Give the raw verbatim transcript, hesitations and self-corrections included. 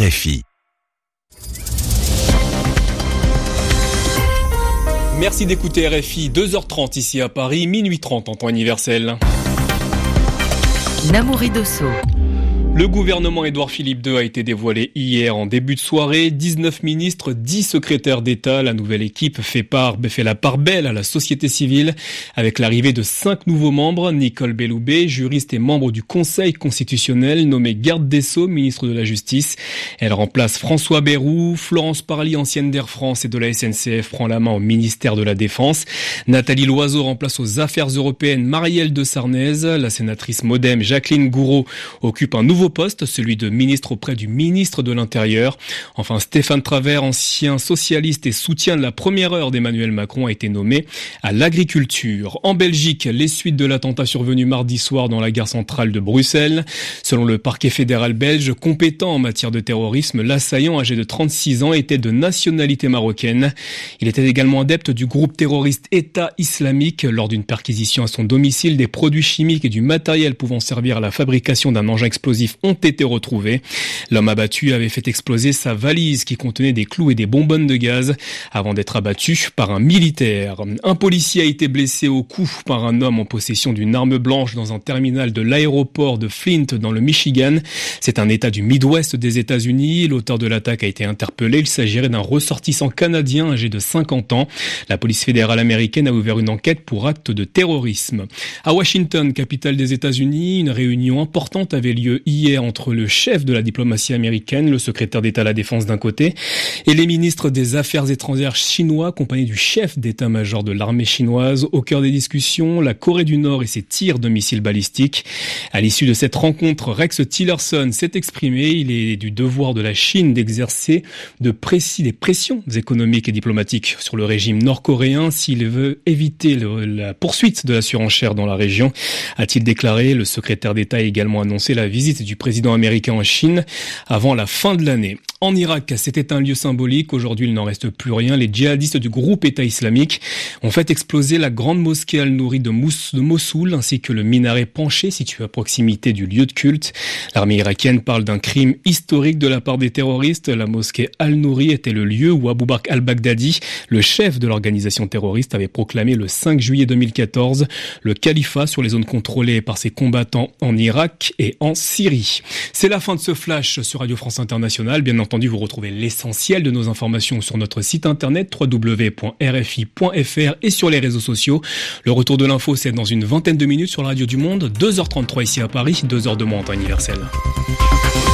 F I. Merci d'écouter R F I, deux heures trente ici à Paris, minuit trente en temps universel. Namouri Dosso. Le gouvernement Édouard Philippe deux a été dévoilé hier en début de soirée. dix-neuf ministres, dix secrétaires d'État. La nouvelle équipe fait, part, fait la part belle à la société civile avec l'arrivée de cinq nouveaux membres. Nicole Belloubet, juriste et membre du Conseil constitutionnel, nommée garde des Sceaux, ministre de la Justice. Elle remplace François Bayrou. Florence Parly, ancienne d'Air France et de la S N C F, prend la main au ministère de la Défense. Nathalie Loiseau remplace aux Affaires européennes Marielle de Sarnez. La sénatrice Modem Jacqueline Gouraud occupe un nouveau poste, celui de ministre auprès du ministre de l'Intérieur. Enfin, Stéphane Travert, ancien socialiste et soutien de la première heure d'Emmanuel Macron, a été nommé à l'agriculture. En Belgique, les suites de l'attentat survenu mardi soir dans la gare centrale de Bruxelles. Selon le parquet fédéral belge, compétent en matière de terrorisme, l'assaillant âgé de trente-six ans était de nationalité marocaine. Il était également adepte du groupe terroriste État islamique. Lors d'une perquisition à son domicile, des produits chimiques et du matériel pouvant servir à la fabrication d'un engin explosif ont été retrouvés. L'homme abattu avait fait exploser sa valise qui contenait des clous et des bonbonnes de gaz avant d'être abattu par un militaire. Un policier a été blessé au cou par un homme en possession d'une arme blanche dans un terminal de l'aéroport de Flint dans le Michigan. C'est un État du Midwest des États-Unis. L'auteur de l'attaque a été interpellé. Il s'agirait d'un ressortissant canadien âgé de cinquante ans. La police fédérale américaine a ouvert une enquête pour acte de terrorisme. À Washington, capitale des États-Unis, une réunion importante avait lieu hier entre le chef de la diplomatie américaine, le secrétaire d'État à la Défense d'un côté, et les ministres des Affaires étrangères chinois, accompagnés du chef d'état-major de l'armée chinoise. Au cœur des discussions, la Corée du Nord et ses tirs de missiles balistiques. À l'issue de cette rencontre, Rex Tillerson s'est exprimé. Il est du devoir de la Chine d'exercer de précis, des pressions économiques et diplomatiques sur le régime nord-coréen s'il veut éviter le, la poursuite de la surenchère dans la région, a-t-il déclaré. Le secrétaire d'État a également annoncé la visite du président américain en Chine avant la fin de l'année. En Irak, c'était un lieu symbolique. Aujourd'hui, il n'en reste plus rien. Les djihadistes du groupe État islamique ont fait exploser la grande mosquée Al-Nouri de, Mous- de Mossoul ainsi que le minaret penché situé à proximité du lieu de culte. L'armée irakienne parle d'un crime historique de la part des terroristes. La mosquée Al-Nouri était le lieu où Abu Bakr al-Baghdadi, le chef de l'organisation terroriste, avait proclamé le cinq juillet deux mille quatorze le califat sur les zones contrôlées par ses combattants en Irak et en Syrie. C'est la fin de ce flash sur Radio France Internationale. Bien entendu, vous retrouvez l'essentiel de nos informations sur notre site internet w w w point r f i point f r et sur les réseaux sociaux. Le retour de l'info, c'est dans une vingtaine de minutes sur la Radio du Monde. deux heures trente-trois ici à Paris, deux heures de moins en temps universel.